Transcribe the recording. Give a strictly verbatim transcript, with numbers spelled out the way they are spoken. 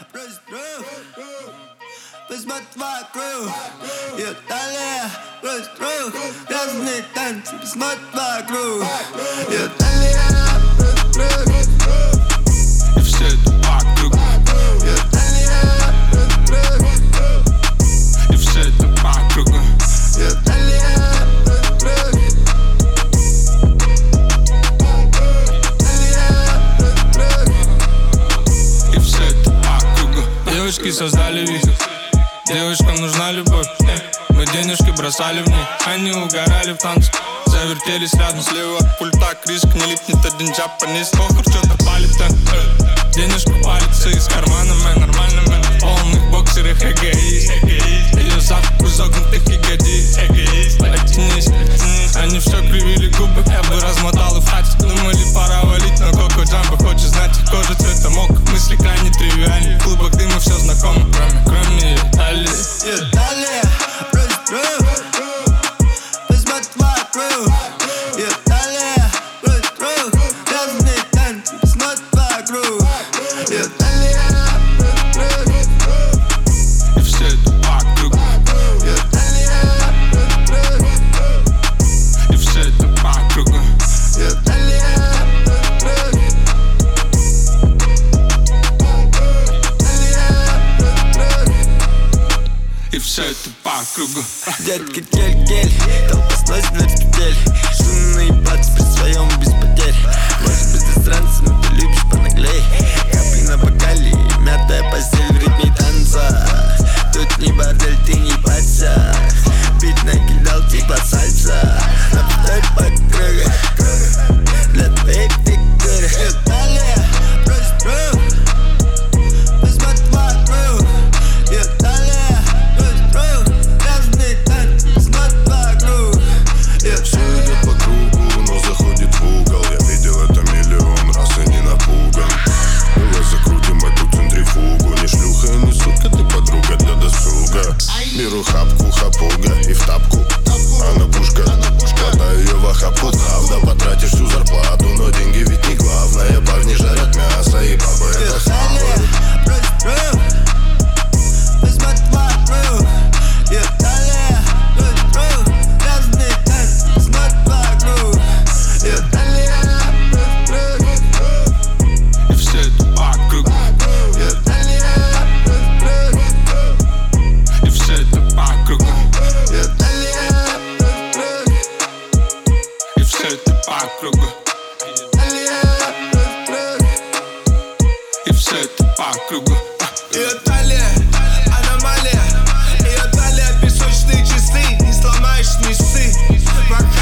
Посмотри вокруг, ее талия брось рук. Грязные танцы, посмотри вокруг, ее талия брось рук. И все это вокруг, ее талия брось рук. И все это вокруг, ее талия брось рук. и все это вокруг. Девочки создали вид, девочкам нужна любовь. Мы денежки бросали в них, они угорали в танце. Завертелись рядом, слева от пульта Криск, не липнет один джапанис. Похуй, что-то палит, э. Денежка палится из кармана, мэн, нормально, мэн. В полных боксерах эгоист, ее запах изогнутых ягодиц, оттянись, они все кривили губы, я бы размотал и в хате. Думали, пора валить, но Коко Джамбо хочет знать их кожа цвета мока. Мысли крайне тривиальны, в клубах дыма все знакомо, кроме, кроме ее талии. Ее талия брось рук. Посмотри вокруг, ее талия брось рук. Грязные танцы, посмотри вокруг, ее талия брось рук. И все это вокруг, ее талия брось рук. и все это вокруг, ее талия брось рук. и все это по кругу. Детка, тель-кель, толпа сносит вертель. Шумный бац при своем без потерь. Может быть, ты странца, но ты любишь понаглей. Капли на бокале, мятая постель в ритме танца. Тут не бордель, ты не парься. Бит накидал типа сальса. Наповторь по кругу для твоей фигуры. Талия брось рук. Посмотри вокруг, ее талия брось рук. Грязные танцы, посмотри вокруг. Все идет по кругу, но заходит в угол. Я видел это миллион раз и не напуган. Давай закрутим эту центрифугу. Не шлюха и не сутка, ты подруга для досуга. Беру хапку, хапуга и в тапку. Она пушка, хватаю ее в охапку. Правда, потратишь всю зарплату, но деньги ведь не главное. Парни жарят мясо и бабы это хавают. Брось рук. Посмотри вокруг, ее талия брось рук. Грязные танцы, посмотри вокруг, ее талия брось рук. И все это вокруг, ее талия брось рук. и все это вокруг, ее талия брось рук. и все это вокруг, Талия брось рук. и все это вокруг. Ее талия аномалия. Ее талия песочные часы. Не сломаешь, не ссы. Пока